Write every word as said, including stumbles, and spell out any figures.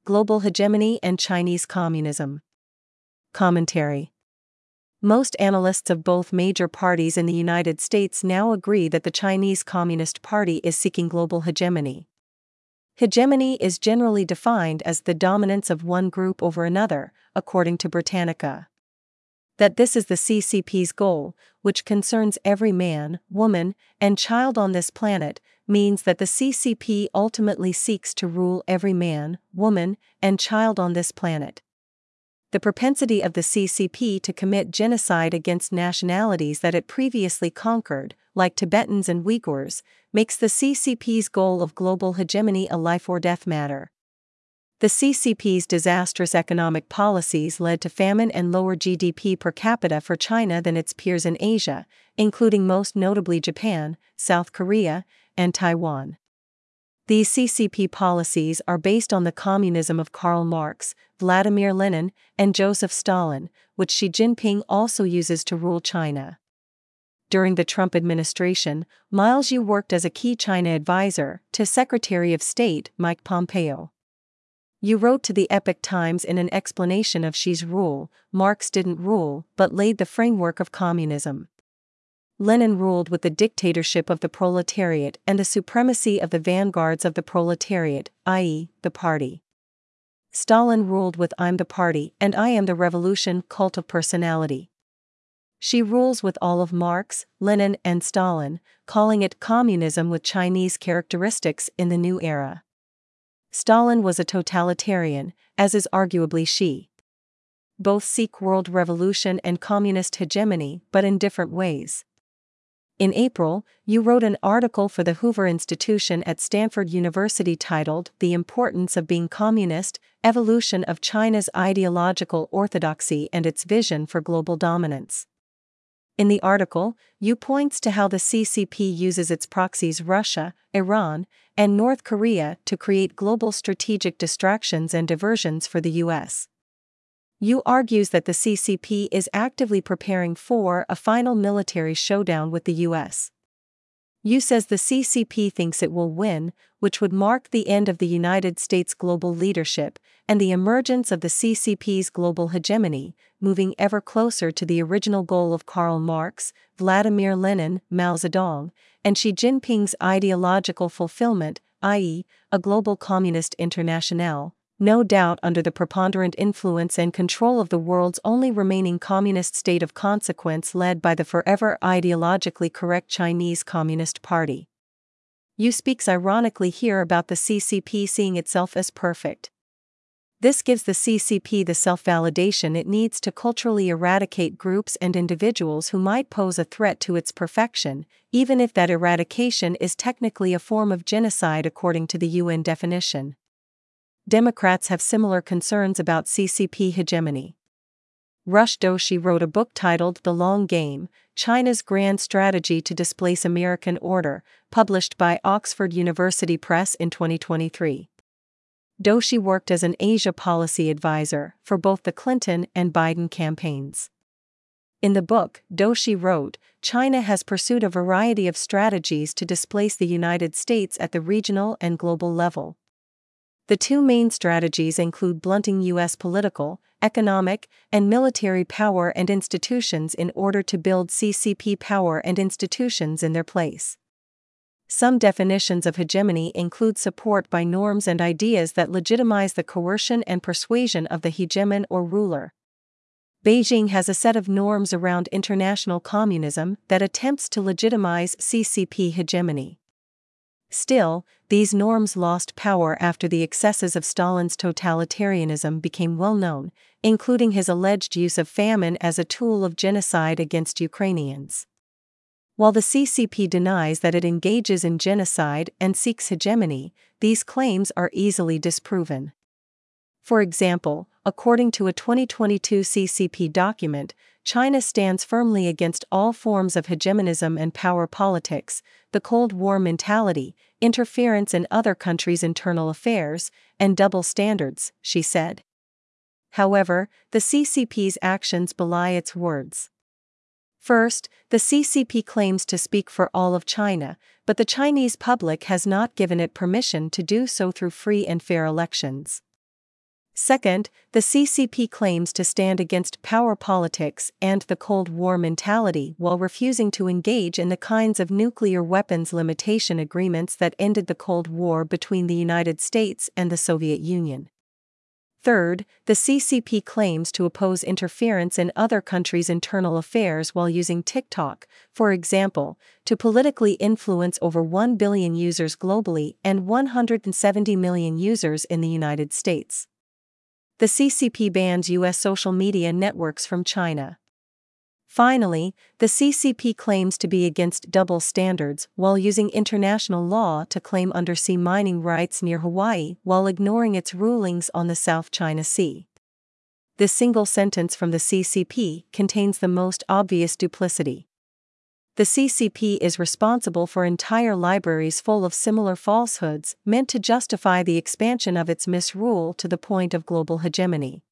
Global Hegemony and Chinese Communism. Commentary. Most analysts of both major parties in the United States now agree that the Chinese Communist Party is seeking global hegemony. Hegemony is generally defined as the dominance of one group over another, according to Britannica. That this is the C C P's goal, which concerns every man, woman, and child on this planet, means that the C C P ultimately seeks to rule every man, woman, and child on this planet. The propensity of the C C P to commit genocide against nationalities that it previously conquered, like Tibetans and Uyghurs, makes the C C P's goal of global hegemony a life-or-death matter. The C C P's disastrous economic policies led to famine and lower G D P per capita for China than its peers in Asia, including most notably Japan, South Korea, and Taiwan. These C C P policies are based on the communism of Karl Marx, Vladimir Lenin, and Joseph Stalin, which Xi Jinping also uses to rule China. During the Trump administration, Miles Yu worked as a key China advisor to Secretary of State Mike Pompeo. Yu wrote to the Epoch Times in an explanation of Xi's rule, "Marx didn't rule, but laid the framework of communism. Lenin ruled with the dictatorship of the proletariat and the supremacy of the vanguards of the proletariat, that is, the party. Stalin ruled with I'm the party and I am the revolution cult of personality. Xi rules with all of Marx, Lenin, and Stalin, calling it communism with Chinese characteristics in the new era. Stalin was a totalitarian, as is arguably Xi. Both seek world revolution and communist hegemony, but in different ways." In April, Yu wrote an article for the Hoover Institution at Stanford University titled "The Importance of Being Communist: Evolution of China's Ideological Orthodoxy and Its Vision for Global Dominance." In the article, Yu points to how the C C P uses its proxies Russia, Iran, and North Korea to create global strategic distractions and diversions for the U S. Yu argues that the C C P is actively preparing for a final military showdown with the U S. Yu says the C C P thinks it will win, which would mark the end of the United States' global leadership and the emergence of the C C P's global hegemony, moving ever closer to the original goal of Karl Marx, Vladimir Lenin, Mao Zedong, and Xi Jinping's ideological fulfillment, that is, a global communist internationale, no doubt under the preponderant influence and control of the world's only remaining communist state of consequence led by the forever ideologically correct Chinese Communist Party. Yu speaks ironically here about the C C P seeing itself as perfect. This gives the C C P the self-validation it needs to culturally eradicate groups and individuals who might pose a threat to its perfection, even if that eradication is technically a form of genocide according to the U N definition. Democrats have similar concerns about C C P hegemony. Rush Doshi wrote a book titled The Long Game: China's Grand Strategy to Displace American Order, published by Oxford University Press in twenty twenty-three. Doshi worked as an Asia policy advisor for both the Clinton and Biden campaigns. In the book, Doshi wrote, "China has pursued a variety of strategies to displace the United States at the regional and global level. The two main strategies include blunting U S political, economic, and military power and institutions in order to build C C P power and institutions in their place. Some definitions of hegemony include support by norms and ideas that legitimize the coercion and persuasion of the hegemon or ruler. Beijing has a set of norms around international communism that attempts to legitimize C C P hegemony. Still, these norms lost power after the excesses of Stalin's totalitarianism became well known, including his alleged use of famine as a tool of genocide against Ukrainians. While the C C P denies that it engages in genocide and seeks hegemony, these claims are easily disproven. For example, according to a twenty twenty-two C C P document, China stands firmly against all forms of hegemonism and power politics, the Cold War mentality, interference in other countries' internal affairs, and double standards, she said. However, the C C P's actions belie its words. First, the C C P claims to speak for all of China, but the Chinese public has not given it permission to do so through free and fair elections. Second, the C C P claims to stand against power politics and the Cold War mentality while refusing to engage in the kinds of nuclear weapons limitation agreements that ended the Cold War between the United States and the Soviet Union. Third, the C C P claims to oppose interference in other countries' internal affairs while using TikTok, for example, to politically influence over one billion users globally and one hundred seventy million users in the United States. The C C P bans U S social media networks from China. Finally, the C C P claims to be against double standards while using international law to claim undersea mining rights near Hawaii while ignoring its rulings on the South China Sea. This single sentence from the C C P contains the most obvious duplicity. The C C P is responsible for entire libraries full of similar falsehoods meant to justify the expansion of its misrule to the point of global hegemony.